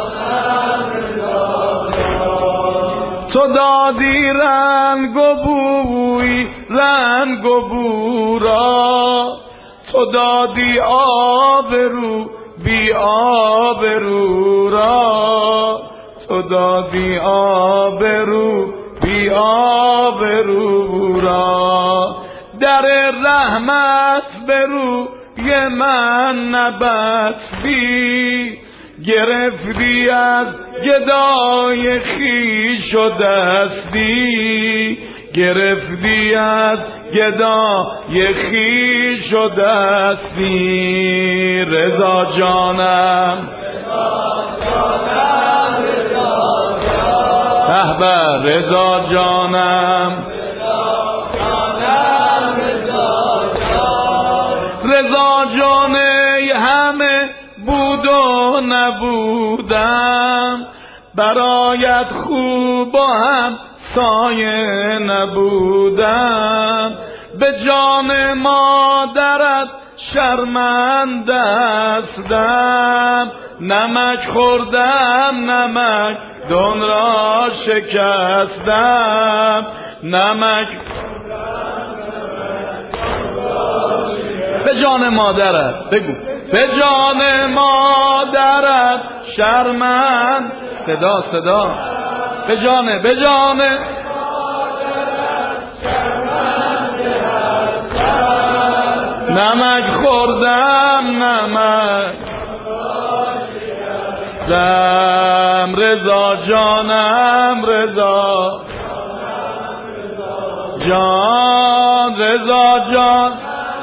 Speaker 2: تو دادی رنگ و بوی رنگ و بو را، تو دادی آبرو بی آبرو را، تو دادی آبرو بی آبرو را، در رحمت به روی من نبستی، گرفتی از گدای خویش و دستی، گرفتی از گدای خویش و دستی. رضا جانم احبه رضا جانم، رضا جان ای همه بود و نبودم، برایت خوب و هم سایه نبودم، به جان مادرت شرمنده هستم، نمک خوردم نمک دون را شکستم، نمک به جان مادرت بگو، به جان مادرت شرمند، صدا صدا به جان به جان نمک خوردم نمک دم، رضا جانم رضا جان، رضا جان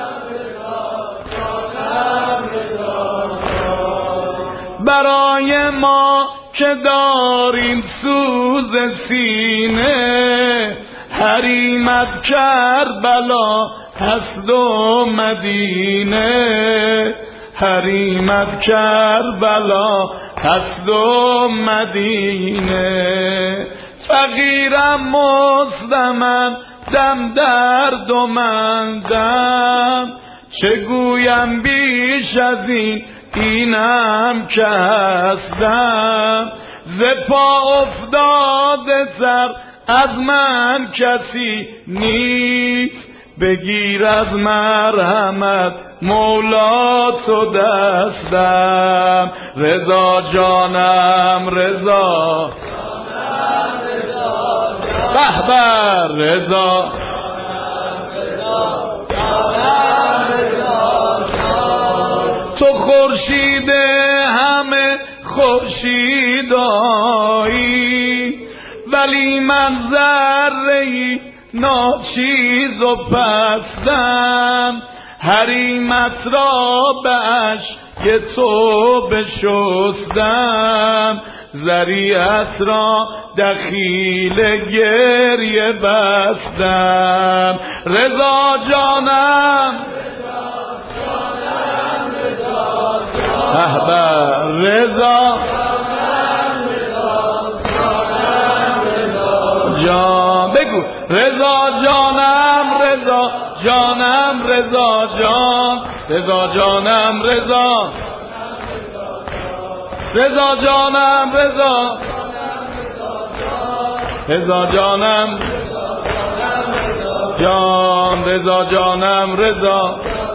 Speaker 2: برای ما که داریم سوز سینه، حریمت کربلا هست و مدینه، حریمت کربلا هست و مدینه، فقیرم مظلمم دم درد و من دم، چه گویم بیش از این اینم که هستم، ز پا افتاده سر از من کسی نیست، بگیر از مرحمت مولا تو دستم، رضا جانم رضا به به رضا تو خورشید همه خورشیدایی، ولی من ذره‌ای ناچیز و پستم، حریمت را به اشک تو بشستم، ذریعت را دخیل گریه بستم، رضا جانم احبه رضا جان، بگو رضا جانم رضا جانم رضا جان، رضا جانم رضا رضا جانم رضا رضا جانم جان، رضا جانم رضا،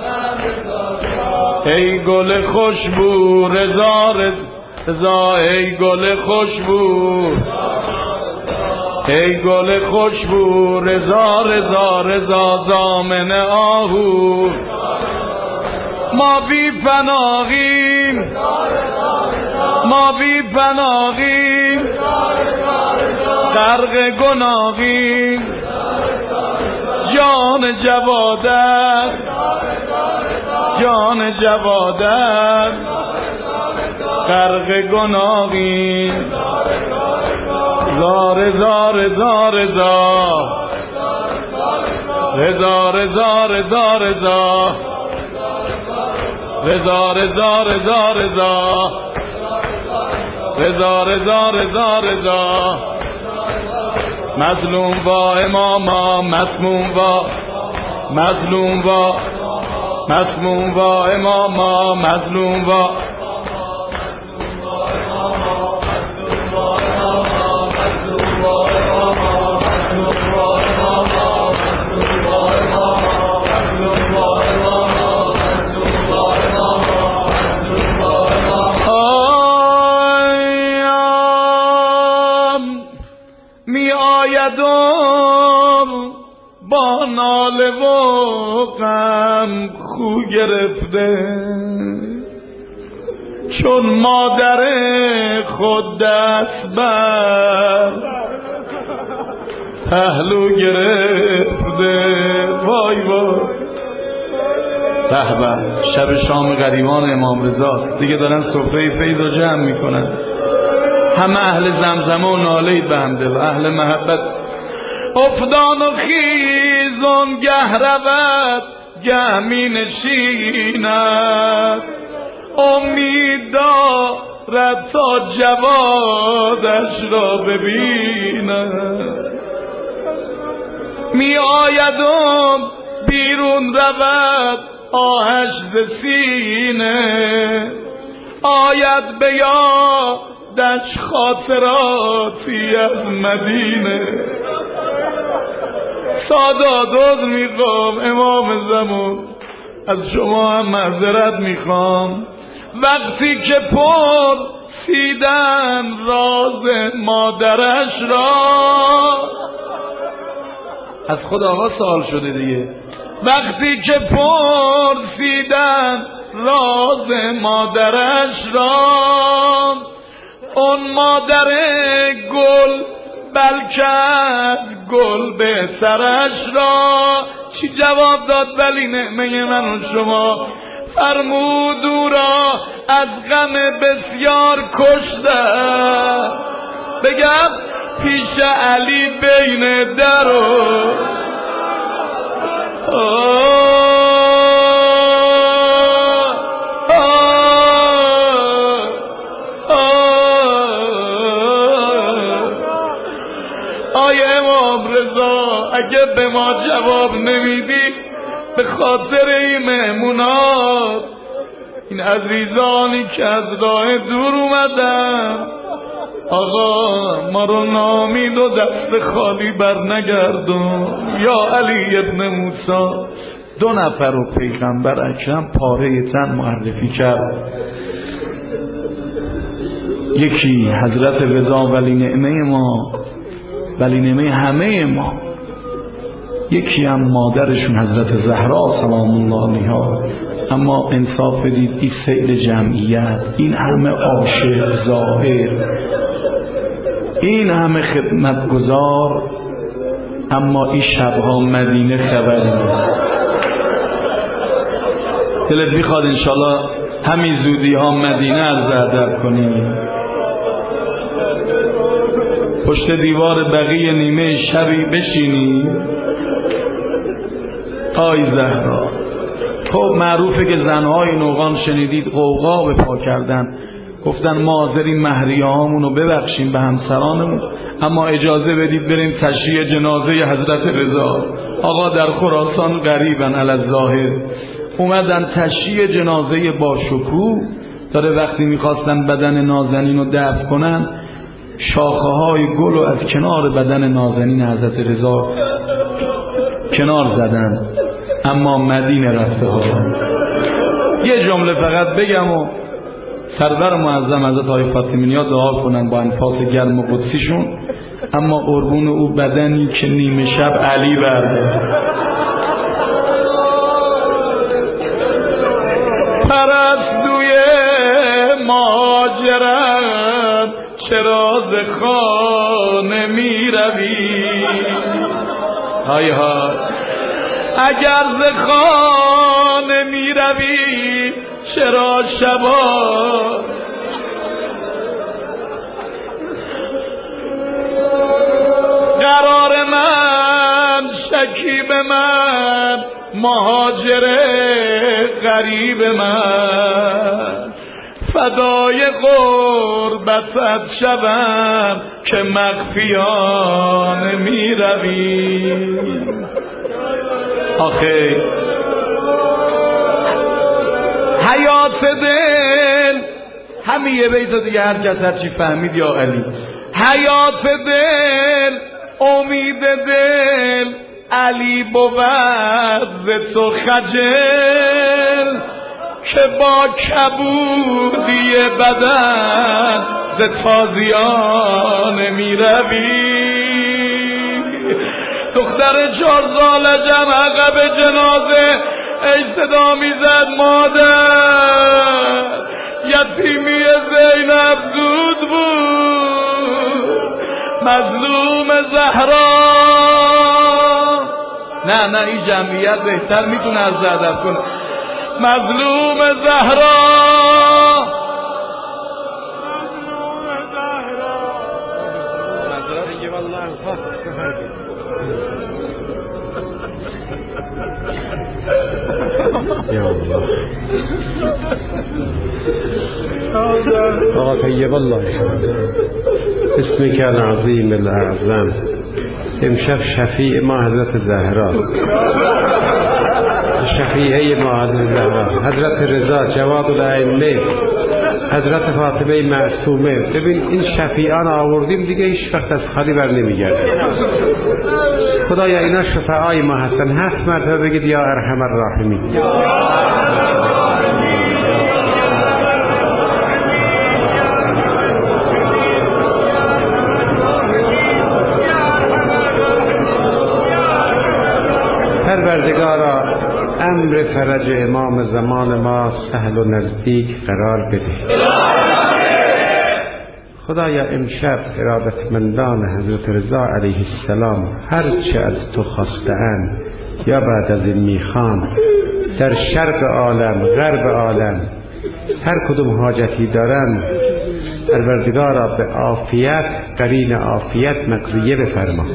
Speaker 2: ای گل خوشبو رضا رضا، ای گل خوشبو ای گل خوشبو رضا رضا رضا، ضامن آهو ما بی پناهیم، ما بی پناهیم، غرق گناهیم، جان جوادت جان جوادت غرق گناهیم، رضا رضا رضا رضا رضا رضا رضا رضا رضا رضا رضا رضا رضا رضا رضا رضا، مظلوم با اماما مسموم با مظلوم با مسموم با اماما مظلوم با می آید خو گرفته، چون مادر خود دست بر پهلو گرفته. وای وای به به، شب شام غریبان امام رضاست دیگه، دارن سفره فیض رو جمع میکنن. همه اهل زمزمه و ناله به همده و اهل محبت. افتان و خیزون گه رود گه می نشیند، امید دارد تا جوادش را ببیند. می آیدم بیرون رود آهش ز سینه، آید به یادش خاطراتی از مدینه. سادات میخوام امام زمان، از شما هم معذرت میخوام، وقتی که پرسیدن راز مادرش را، از خود آقا سوال شده دیگه، وقتی که پرسیدن راز مادرش را، اون مادر گل بلکه از گل به سرش را، چی جواب داد؟ ولی نعمه من و شما فرمود او را از غم بسیار کشته، بگم پیش علی بین در و اگه به ما جواب نمیدی به خاطر این مهمونات، این عزیزانی که از راه دور اومدن، آقا ما رو نامید و دست خالی بر نگردون. یا علی ابن موسی، دو نفر رو پیغمبر اکرم پاره تن معرفی کرد، یکی حضرت رضا ولی نعمه ما، ولی نعمه همه ما، یکی هم مادرشون حضرت زهرا سلام الله علیها. اما انصاف بدید این سیل جمعیت، این همه عاشق ظاهر، این همه خدمتگزار، اما این شبها مدینه خبری نیست. دلت میخواد انشالله همین زودی ها مدینه عرض ادب کنیم، پشت دیوار بقیه نیمه شبی بشینی. آی زهرا، خب معروفه که زنهای نوغان شنیدید غوغا به پا کردن، گفتن ما حاضریم مهریه هامونو ببخشیم به همسرانمون، اما اجازه بدید بریم تشییع جنازه حضرت رضا. آقا در خراسان غریبن علی الظاهر، اومدن تشییع جنازه با شکوه داره. وقتی میخواستن بدن نازنین رو دفن کنن، شاخه های گل رو از کنار بدن نازنین حضرت رضا کنار زدن، اما مدینه رفته ها. یه جمله فقط بگم و سرور معظم حضرت آقای فاطمی نیا دعا کنن با انفاس گرم و قدسیشون. اما قربون او بدنی که نیمه شب علی برده، پرستوی مهاجرم چرا ز خانه می روی؟ های ها، اگر ز خانه می روی چرا شبا قرار من شکیب من مهاجر غریب من، فدای غربتت شوم که مخفیانه می روی. آخه حیات دل، همین یه بیت دیگه هر کس هر چی فهمید یا علی. حیات دل، امید دل، علی بود ز تو خجل، که با کبودی بدن ز تازیانه می روی. دختر چهار ساله جمع عقب جنازه ای صدا میزد مادر، یتیمی زینب زود بود، مظلوم زهرا. نه نه این جمعیت بهتر میتونه از ادب کنه. مظلوم زهرا،
Speaker 1: یا الله آقا طیب الله اسمک العظیم الاعظم. امشب شفیع ما حضرت زهرا، شفیعه ما حضرت زهرا، حضرت رضا جواد الائمه، حضرت فاطمه معصومه. ببین این شفیعان آوردیم دیگه هیچ وقت از خالی بر نمیگردیم. خدایا اینا شفعای ما هستن. هفت مرتبه بگید یا ارحم الراحمین. پروردگارا امر فرج امام زمان ما سهل و نزدیک قرار بده. خدایا امشب ارادتمندان حضرت رضا علیه السلام هر چه از تو خواسته‌اند یا بعد از این میخوان، در شرق عالم غرب عالم هر کدوم حاجتی دارند، پروردگارا به عافیت قرین عافیت مقضیه بفرما.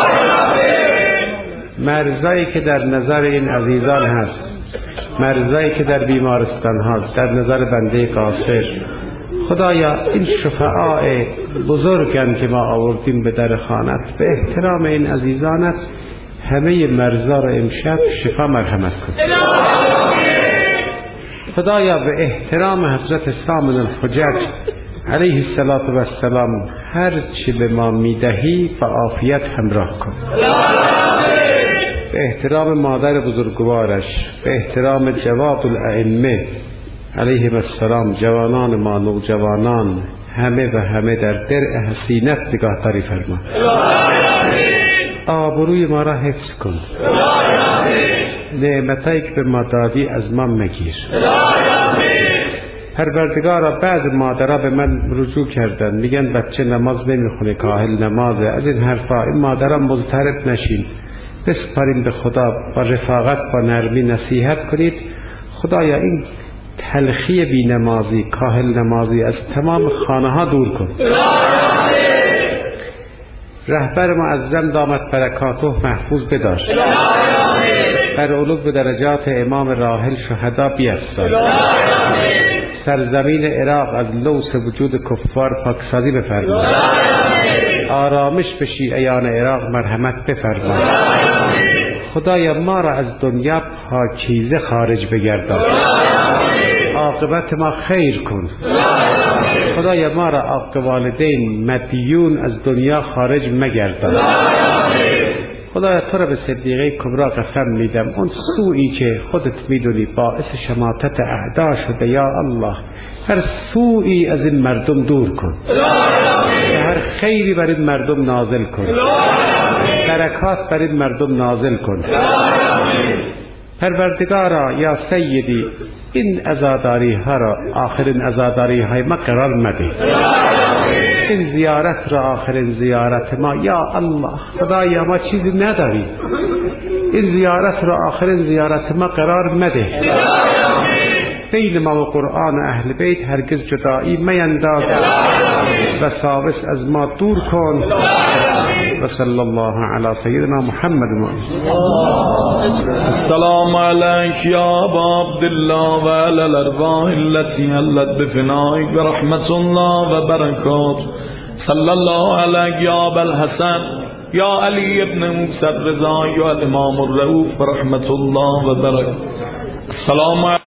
Speaker 1: مرزایی که در نظر این عزیزان هست، مرزایی که در بیمارستان هست، در نظر بنده قاصر، خدایا این شفعاء بزرگن که ما آوردیم به در خانت، به احترام این عزیزانت همه مرزا را امشب شفا مرحمت کن. خدایا به احترام حضرت سامن الحجج علیه السلام هر چی به ما میدهی و عافیت همراه کن. به احترام مادر بزرگوارش، به احترام جواد الائمه علیهم السلام، جوانان ما، نوجوانان، همه و همه در درع حسینت نگاهداری فرما. آبروی ما را حفظ کن. نعمتایی که به ما دادی از ما مگیر. پروردگارا بعض مادرها به من رجوع کردن، میگن بچه نماز نمیخونه، کاهل نمازه، از این حرفا. این مادرها مضطرب نشین، بسپاریم به خدا، با رفاقت با نرمی نصیحت کنید. خدایا این تلخی بی نمازی، کاهل نمازی از تمام خانه ها دور کن. رهبر معظم دامت برکاته محفوظ بدار. بر علو به درجات امام راحل شهدا بیفزای. سرزمین عراق از لوث وجود کفار پاکسازی بفرما. آرامش به شیعیان عراق مرحمت بفرما. خدایا ما را از دنیا پاکیزه خارج بگردان. عاقبت ما خیر کن. خدایا ما را حق والدین مدیون از دنیا خارج مگردان. خدایا تو را به صدیقه کبرا قسم میدم، اون سوئی که خودت میدونی باعث شماتت اعدا شده، یا الله هر سوئی از این مردم دور کن، هر خیری بر این مردم نازل کن، برکات بر این مردم نازل کن. پروردگارا یا سیدی این عزاداری ها را آخرین عزاداری های ما قرار مده. این زیارت را آخرین زیارت ما، یا الله خدایا ما چیزی نداریم، این زیارت را آخرین زیارت ما قرار مده. بین ما و قرآن اهل بیت هرگز جدایی مینداز، وساوس از ما دور کن. و صلی الله علی سیدنا محمد.
Speaker 2: السلام علیک یا ابا عبدالله و علی الارواح التي حلت بفنائک برحمت الله و برکاته. صلی الله علیک یا ابا الحسن یا علی ابن موسی الرضا یا الامام الرؤوف برحمت الله و برکاته. السلام